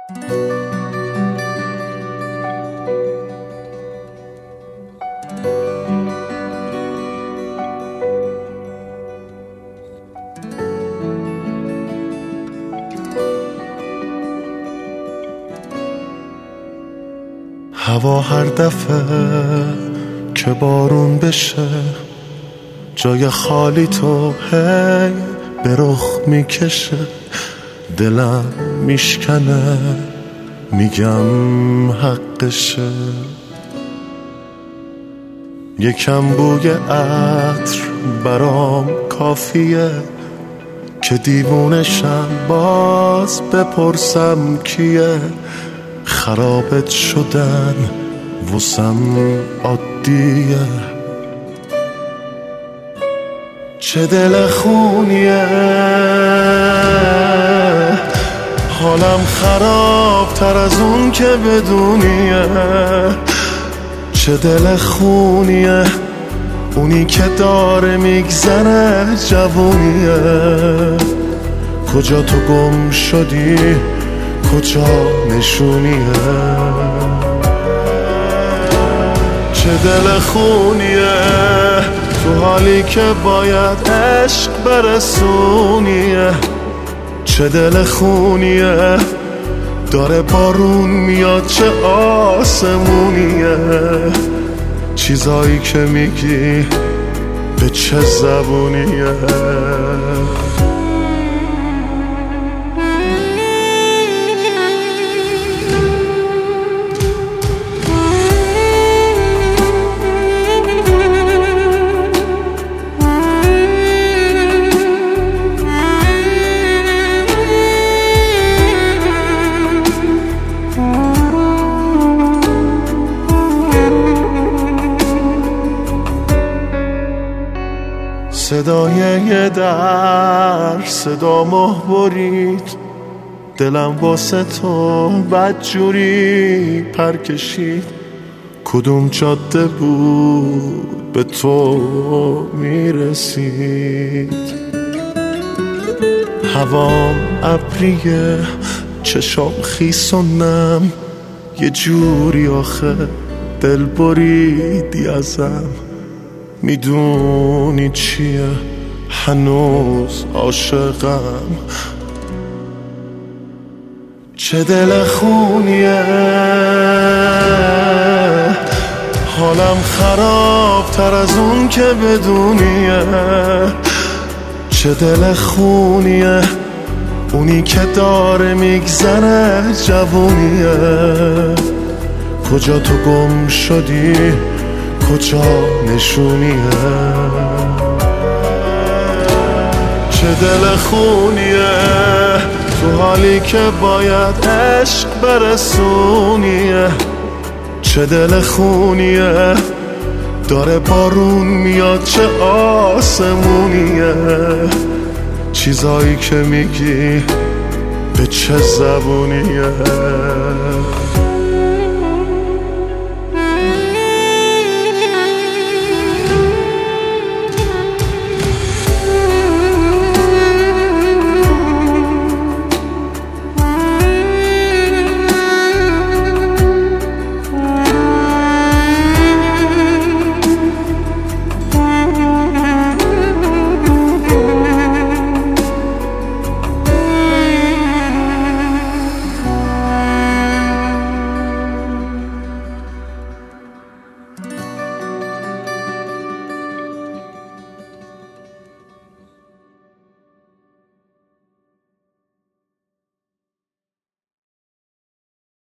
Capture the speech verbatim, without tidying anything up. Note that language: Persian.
هوا هر دفعه که بارون بشه جای خالی تو هی به رخ میکشه، دلم میشکنه میگم حقشه. یکم بوی عطر برام کافیه که دیوونشم باز بپرسم کیه. خرابت شدن واسم عادیه، چه دل خونیه. حالم خراب تر از اون که بدونیه، چه دل خونیه. اونی که داره میگذره جوونیه. کجا تو گم شدی، کجا نشونیه. چه دل خونیه تو حالی که باید عشق برسونیه. چه دل خونیه داره بارون میاد، چه آسمونیه. چیزایی که میگی به چه زبونیه. صدای یه در صدا مه برید، دلم واسه تو بدجوری پر کشید. کدوم جاده بود به تو میرسید. هوام ابریه چشام خیس و نم، یه جوری آخه دل بریدی ازم. میدونی چیه هنوز عاشقم، چه دل خونیه. حالم خراب تر از اون که بدونیه، چه دل خونیه. اونی که داره میگذره جوونیه. کجا تو گم شدی، کجا نشونیه. چه دل خونیه تو حالی که باید عشق برسونیه. چه دل خونیه داره بارون میاد، چه آسمونیه. چیزایی که میگی به چه زبونیه.